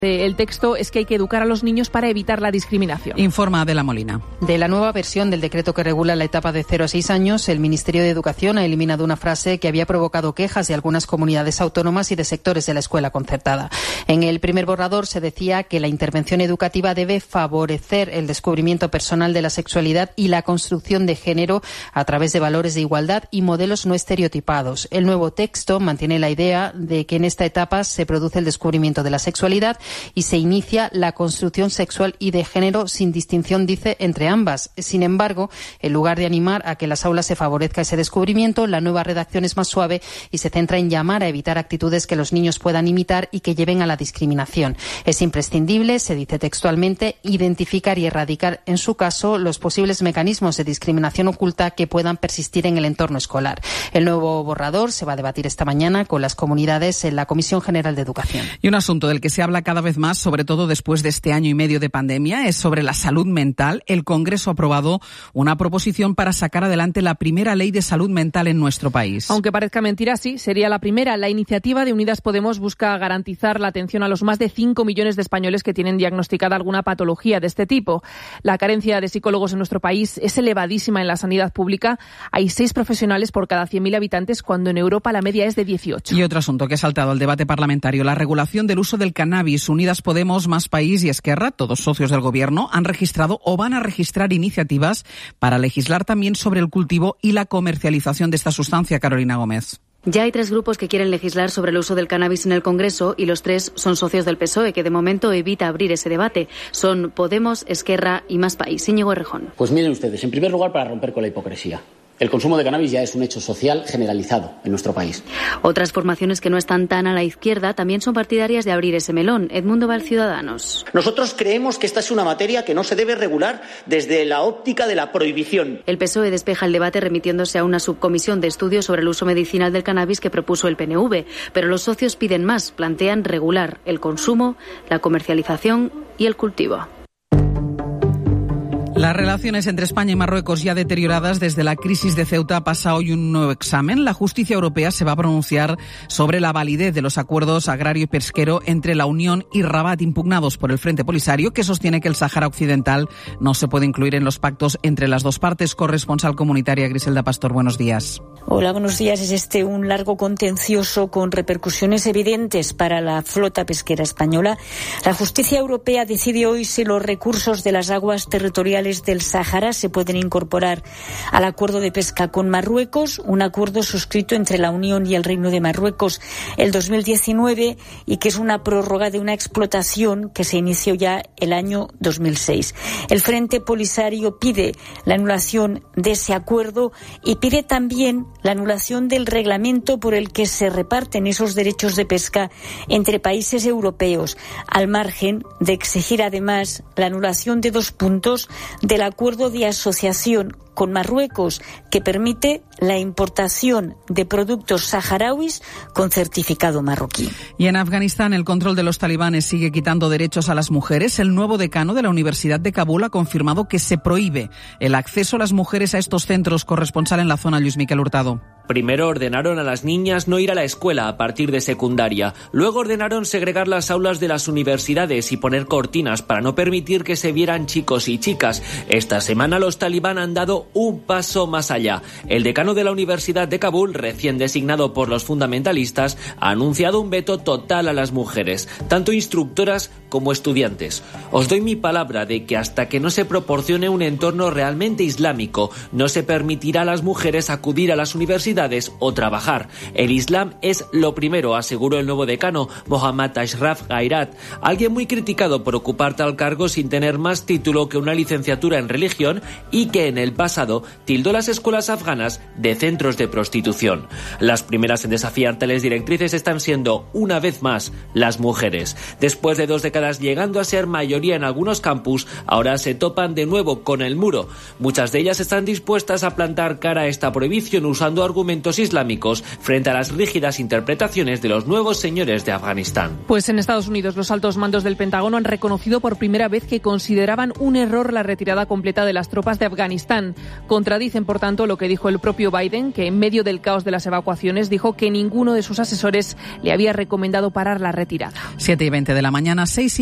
El texto es que hay que educar a los niños para evitar la discriminación. Informa Adela Molina. De la nueva versión del decreto que regula la etapa de 0 a 6 años, el Ministerio de Educación ha eliminado una frase que había provocado quejas de algunas comunidades autónomas y de sectores de la escuela concertada. En el primer borrador se decía que la intervención educativa debe favorecer el descubrimiento personal de la sexualidad y la construcción de género a través de valores de igualdad y modelos no estereotipados. El nuevo texto mantiene la idea de que en esta etapa se produce el descubrimiento de la sexualidad y se inicia la construcción sexual y de género sin distinción, dice, entre ambas. Sin embargo, en lugar de animar a que en las aulas se favorezca ese descubrimiento, la nueva redacción es más suave y se centra en llamar a evitar actitudes que los niños puedan imitar y que lleven a la discriminación. Es imprescindible, se dice textualmente, identificar y erradicar, en su caso, los posibles mecanismos de discriminación oculta que puedan persistir en el entorno escolar. El nuevo borrador se va a debatir esta mañana con las comunidades en la Comisión General de Educación. Y un asunto del que se habla cada vez más, sobre todo después de este año y medio de pandemia, es sobre la salud mental. El Congreso ha aprobado una proposición para sacar adelante la primera ley de salud mental en nuestro país. Aunque parezca mentira, sí, sería la primera. La iniciativa de Unidas Podemos busca garantizar la atención a los más de 5 millones de españoles que tienen diagnosticada alguna patología de este tipo. La carencia de psicólogos en nuestro país es elevadísima en la sanidad pública. Hay 6 profesionales por cada 100.000 habitantes, cuando en Europa la media es de 18. Y otro asunto que ha saltado al debate parlamentario, la regulación del uso del cannabis. Unidas Podemos, Más País y Esquerra, todos socios del Gobierno, han registrado o van a registrar iniciativas para legislar también sobre el cultivo y la comercialización de esta sustancia. Carolina Gómez. Ya hay 3 grupos que quieren legislar sobre el uso del cannabis en el Congreso y los 3 son socios del PSOE, que de momento evita abrir ese debate. Son Podemos, Esquerra y Más País. Íñigo Errejón. Pues miren ustedes, en primer lugar, para romper con la hipocresía. El consumo de cannabis ya es un hecho social generalizado en nuestro país. Otras formaciones que no están tan a la izquierda también son partidarias de abrir ese melón. Edmundo Val, Ciudadanos. Nosotros creemos que esta es una materia que no se debe regular desde la óptica de la prohibición. El PSOE despeja el debate remitiéndose a una subcomisión de estudio sobre el uso medicinal del cannabis que propuso el PNV. Pero los socios piden más, plantean regular el consumo, la comercialización y el cultivo. Las relaciones entre España y Marruecos, ya deterioradas desde la crisis de Ceuta, pasa hoy un nuevo examen. La justicia europea se va a pronunciar sobre la validez de los acuerdos agrario y pesquero entre la Unión y Rabat, impugnados por el Frente Polisario, que sostiene que el Sáhara Occidental no se puede incluir en los pactos entre las dos partes. Corresponsal comunitaria Griselda Pastor, buenos días. Hola, buenos días. Es un largo contencioso con repercusiones evidentes para la flota pesquera española. La justicia europea decide hoy si los recursos de las aguas territoriales del Sáhara se pueden incorporar al acuerdo de pesca con Marruecos, un acuerdo suscrito entre la Unión y el Reino de Marruecos el 2019 y que es una prórroga de una explotación que se inició ya el año 2006. El Frente Polisario pide la anulación de ese acuerdo y pide también la anulación del reglamento por el que se reparten esos derechos de pesca entre países europeos, al margen de exigir además la anulación de 2 puntos del acuerdo de asociación con Marruecos, que permite la importación de productos saharauis con certificado marroquí. Y en Afganistán, el control de los talibanes sigue quitando derechos a las mujeres. El nuevo decano de la Universidad de Kabul ha confirmado que se prohíbe el acceso a las mujeres a estos centros. Corresponsal en la zona, Luis Miquel Hurtado. Primero ordenaron a las niñas no ir a la escuela a partir de secundaria. Luego ordenaron segregar las aulas de las universidades y poner cortinas para no permitir que se vieran chicos y chicas. Esta semana los talibán han dado un paso más allá. El decano de la Universidad de Kabul, recién designado por los fundamentalistas, ha anunciado un veto total a las mujeres, tanto instructoras como estudiantes. Os doy mi palabra de que hasta que no se proporcione un entorno realmente islámico, no se permitirá a las mujeres acudir a las universidades o trabajar. El Islam es lo primero, aseguró el nuevo decano, Mohammad Ashraf Gairat, alguien muy criticado por ocupar tal cargo sin tener más título que una licenciatura en religión y que en el pasado tildó las escuelas afganas de centros de prostitución. Las primeras en desafiar tales directrices están siendo, una vez más, las mujeres. Después de 2 décadas llegando a ser mayoría en algunos campus, ahora se topan de nuevo con el muro. Muchas de ellas están dispuestas a plantar cara a esta prohibición usando argumentos argumentos islámicos frente a las rígidas interpretaciones de los nuevos señores de Afganistán. Pues en Estados Unidos los altos mandos del Pentágono han reconocido por primera vez que consideraban un error la retirada completa de las tropas de Afganistán. Contradicen, por tanto, lo que dijo el propio Biden, que en medio del caos de las evacuaciones dijo que ninguno de sus asesores le había recomendado parar la retirada. 7:20 de la mañana, 6